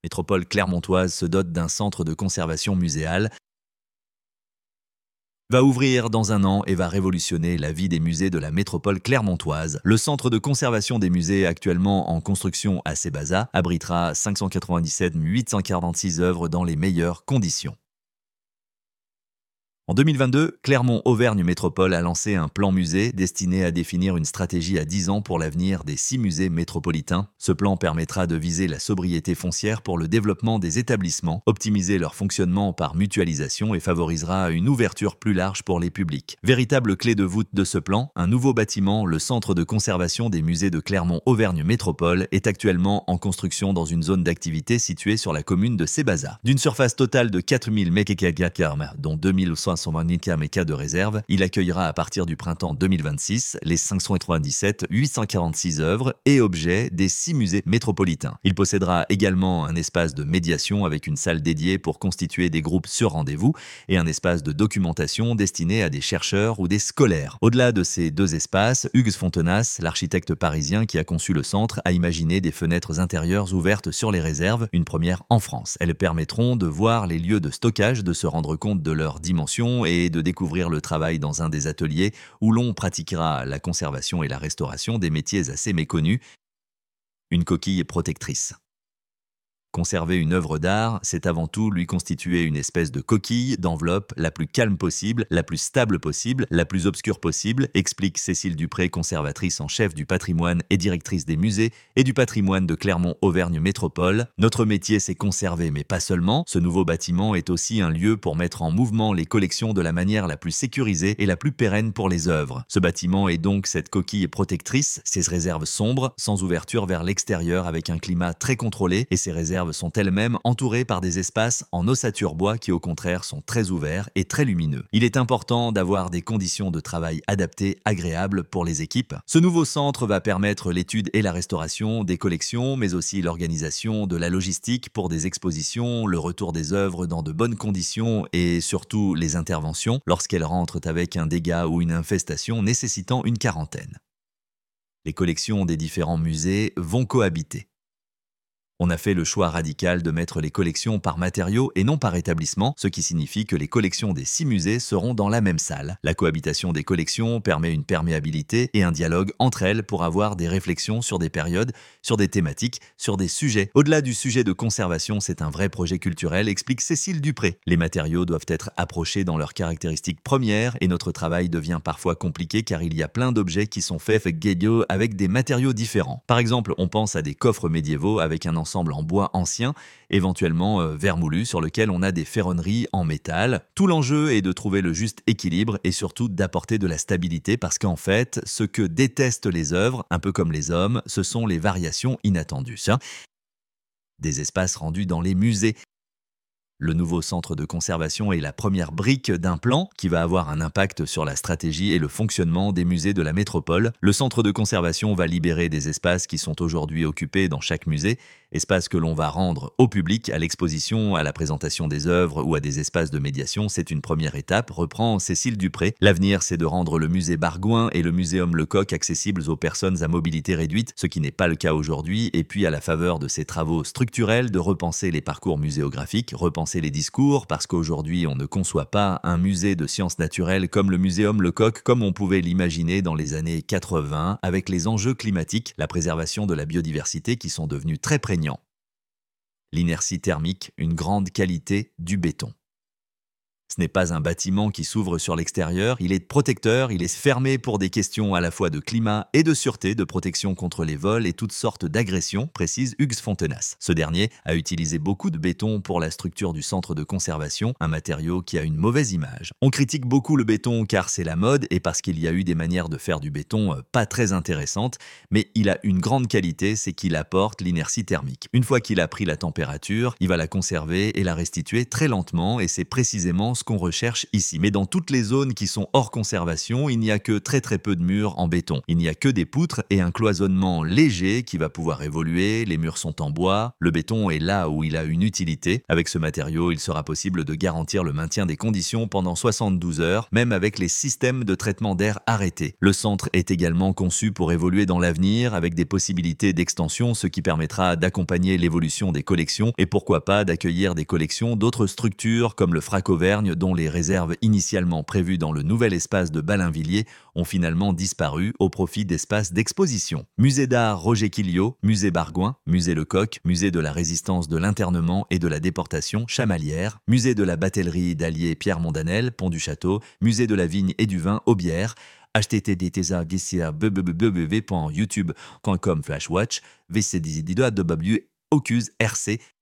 Métropole clermontoise se dote d'un centre de conservation muséale, va ouvrir dans un an et va révolutionner la vie des musées de la métropole clermontoise. Le centre de conservation des musées, actuellement en construction à Sébaza, abritera 597 846 œuvres dans les meilleures conditions. En 2022, Clermont-Auvergne Métropole a lancé un plan musée destiné à définir une stratégie à 10 ans pour l'avenir des 6 musées métropolitains. Ce plan permettra de viser la sobriété foncière pour le développement des établissements, optimiser leur fonctionnement par mutualisation et favorisera une ouverture plus large pour les publics. Véritable clé de voûte de ce plan, un nouveau bâtiment, le centre de conservation des musées de Clermont-Auvergne Métropole, est actuellement en construction dans une zone d'activité située sur la commune de Sébaza. D'une surface totale de 4000 m², dont 2120 m² de réserve, il accueillera à partir du printemps 2026 les 597 846 œuvres et objets des 6 musées métropolitains. Il possédera également un espace de médiation avec une salle dédiée pour constituer des groupes sur rendez-vous et un espace de documentation destiné à des chercheurs ou des scolaires. Au-delà de ces deux espaces, Hugues Fontenas, l'architecte parisien qui a conçu le centre, a imaginé des fenêtres intérieures ouvertes sur les réserves, une première en France. Elles permettront de voir les lieux de stockage, de se rendre compte de leur dimension et de découvrir le travail dans un des ateliers où l'on pratiquera la conservation et la restauration des métiers assez méconnus, une coquille protectrice. Conserver une œuvre d'art, c'est avant tout lui constituer une espèce de coquille, d'enveloppe la plus calme possible, la plus stable possible, la plus obscure possible, explique Cécile Dupré, conservatrice en chef du patrimoine et directrice des musées et du patrimoine de Clermont-Auvergne Métropole. Notre métier, c'est conserver, mais pas seulement. Ce nouveau bâtiment est aussi un lieu pour mettre en mouvement les collections de la manière la plus sécurisée et la plus pérenne pour les œuvres. Ce bâtiment est donc cette coquille protectrice, ses réserves sombres, sans ouverture vers l'extérieur avec un climat très contrôlé, et ces réserves sont elles-mêmes entourées par des espaces en ossature bois qui au contraire sont très ouverts et très lumineux. Il est important d'avoir des conditions de travail adaptées, agréables pour les équipes. Ce nouveau centre va permettre l'étude et la restauration des collections, mais aussi l'organisation de la logistique pour des expositions, le retour des œuvres dans de bonnes conditions et surtout les interventions lorsqu'elles rentrent avec un dégât ou une infestation nécessitant une quarantaine. Les collections des différents musées vont cohabiter. On a fait le choix radical de mettre les collections par matériaux et non par établissement, ce qui signifie que les collections des 6 musées seront dans la même salle. La cohabitation des collections permet une perméabilité et un dialogue entre elles pour avoir des réflexions sur des périodes, sur des thématiques, sur des sujets. Au-delà du sujet de conservation, c'est un vrai projet culturel, explique Cécile Dupré. Les matériaux doivent être approchés dans leurs caractéristiques premières et notre travail devient parfois compliqué car il y a plein d'objets qui sont faits avec des matériaux différents. Par exemple, on pense à des coffres médiévaux avec un ensemble en bois ancien, éventuellement vermoulu, sur lequel on a des ferronneries en métal. Tout l'enjeu est de trouver le juste équilibre et surtout d'apporter de la stabilité parce qu'en fait, ce que détestent les œuvres, un peu comme les hommes, ce sont les variations inattendues. Des espaces rendus dans les musées. Le nouveau centre de conservation est la première brique d'un plan qui va avoir un impact sur la stratégie et le fonctionnement des musées de la métropole. Le centre de conservation va libérer des espaces qui sont aujourd'hui occupés dans chaque musée, espaces que l'on va rendre au public, à l'exposition, à la présentation des œuvres ou à des espaces de médiation. C'est une première étape, reprend Cécile Dupré. L'avenir, c'est de rendre le musée Bargouin et le muséum Lecoq accessibles aux personnes à mobilité réduite, ce qui n'est pas le cas aujourd'hui, et puis à la faveur de ces travaux structurels, de repenser les parcours muséographiques, repenser les discours, parce qu'aujourd'hui on ne conçoit pas un musée de sciences naturelles comme le muséum Lecoq, comme on pouvait l'imaginer dans les années 80, avec les enjeux climatiques, la préservation de la biodiversité qui sont devenus très prégnants. L'inertie thermique, une grande qualité du béton. Ce n'est pas un bâtiment qui s'ouvre sur l'extérieur, il est protecteur, il est fermé pour des questions à la fois de climat et de sûreté, de protection contre les vols et toutes sortes d'agressions, précise Hugues Fontenas. Ce dernier a utilisé beaucoup de béton pour la structure du centre de conservation, un matériau qui a une mauvaise image. On critique beaucoup le béton car c'est la mode et parce qu'il y a eu des manières de faire du béton pas très intéressantes, mais il a une grande qualité, c'est qu'il apporte l'inertie thermique. Une fois qu'il a pris la température, il va la conserver et la restituer très lentement et c'est précisément ce qu'on recherche ici. Mais dans toutes les zones qui sont hors conservation, il n'y a que très peu de murs en béton. Il n'y a que des poutres et un cloisonnement léger qui va pouvoir évoluer. Les murs sont en bois. Le béton est là où il a une utilité. Avec ce matériau, il sera possible de garantir le maintien des conditions pendant 72 heures, même avec les systèmes de traitement d'air arrêtés. Le centre est également conçu pour évoluer dans l'avenir avec des possibilités d'extension, ce qui permettra d'accompagner l'évolution des collections et pourquoi pas d'accueillir des collections d'autres structures comme le Frac Auvergne dont les réserves initialement prévues dans le nouvel espace de Ballainvilliers ont finalement disparu au profit d'espaces d'exposition. Musée d'art Roger Quilliot, musée Bargoin, musée Lecoq, musée de la résistance de l'internement et de la déportation Chamalières, musée de la batellerie d'Allier Pierre Mondanel, Pont du Château, musée de la vigne et du vin Aubière, http://www.youtube.com/watch vcdw ocus rc